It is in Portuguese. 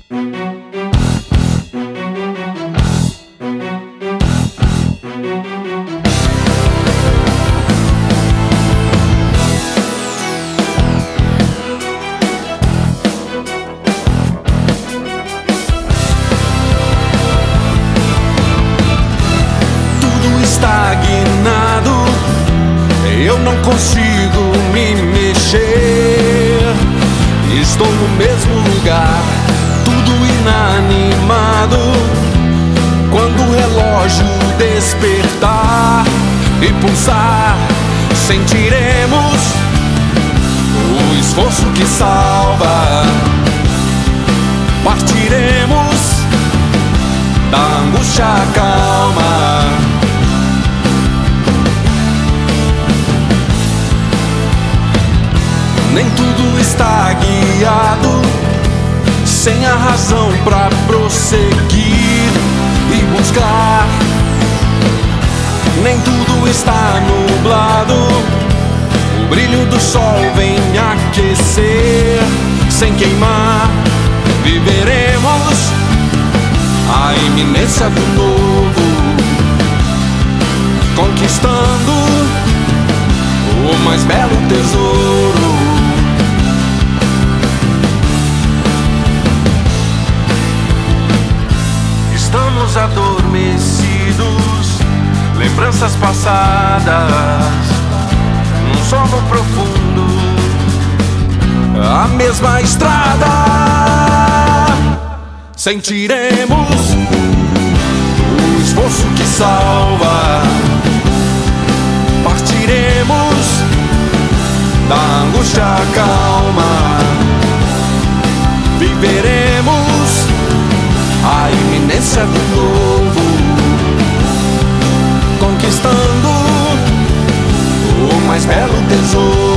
Estagnado, eu não consigo me mexer. Estou no mesmo lugar, tudo inanimado. Quando o relógio despertar e pulsar, sentiremos o esforço que salva. Partiremos da angústia calma. Nem tudo está guiado, sem a razão pra prosseguir e buscar. Nem tudo está nublado, o brilho do sol vem aquecer. Sem queimar, viveremos a iminência do novo, conquistando o mais belo tesouro. Estamos adormecidos, lembranças passadas, num sono profundo, a mesma estrada. Sentiremos o esforço que salva. Partiremos da angústia calma. Viveremos a iminência do novo, conquistando o mais belo tesouro.